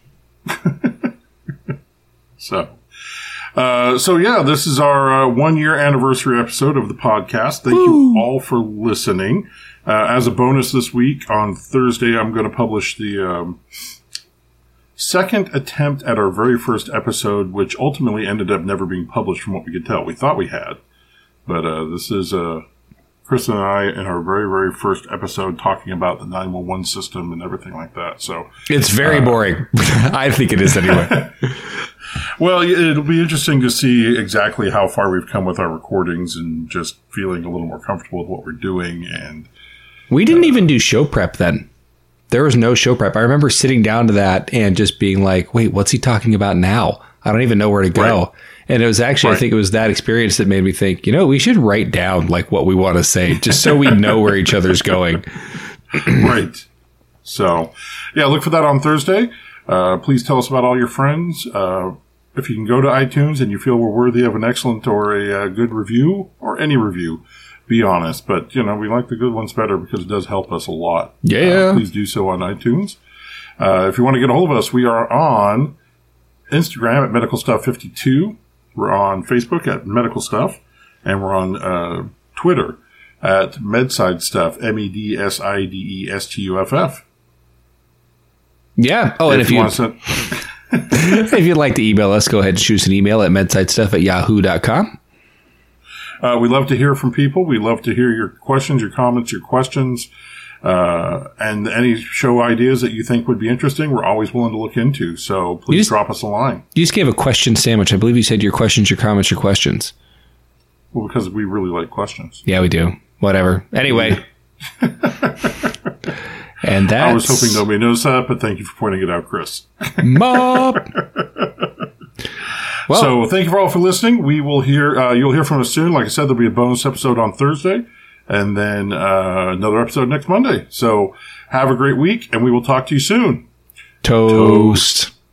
So, uh, so yeah, this is our uh, one year anniversary episode of the podcast. Thank Woo. you all for listening. Uh, as a bonus this week on Thursday, I'm going to publish the um, second attempt at our very first episode, which ultimately ended up never being published from what we could tell. We thought we had, but uh, this is uh, Chris and I in our very, very first episode talking about the nine one one system and everything like that. So it's very uh, boring. I think it is anyway. Well, it'll be interesting to see exactly how far we've come with our recordings and just feeling a little more comfortable with what we're doing. And we didn't uh, even do show prep then. There was no show prep. I remember sitting down to that and just being like, wait, what's he talking about now? I don't even know where to go. Right. And it was actually, right. I think it was that experience that made me think, you know, we should write down like what we want to say just so we know where each other's going. Right. So, yeah, look for that on Thursday. Uh, please tell us about all your friends. Uh, if you can go to iTunes and you feel we're worthy of an excellent or a, a good review or any review, be honest, but, you know, we like the good ones better because it does help us a lot. Yeah. Uh, please do so on iTunes. Uh, if you want to get a hold of us, we are on Instagram at medical stuff fifty-two. We're on Facebook at Medical Stuff. And we're on uh, Twitter at Medside Stuff, M E D S I D E S T U F F. Yeah. Oh, and if, if you, you send- if you'd like to email us, go ahead and shoot us an email at medsidestuff at yahoo dot com. Uh, we love to hear from people. We love to hear your questions, your comments, your questions, uh, and any show ideas that you think would be interesting. We're always willing to look into. So please just, drop us a line. You just gave a question sandwich. I believe you said your questions, your comments, your questions. Well, because we really like questions. Yeah, we do. Whatever. Anyway. And that's... I was hoping nobody knows that, but thank you for pointing it out, Chris. Mop. Well, so thank you for all for listening. We will hear, uh, you'll hear from us soon. Like I said, there'll be a bonus episode on Thursday and then, uh, another episode next Monday. So have a great week and we will talk to you soon. Toast. Toast.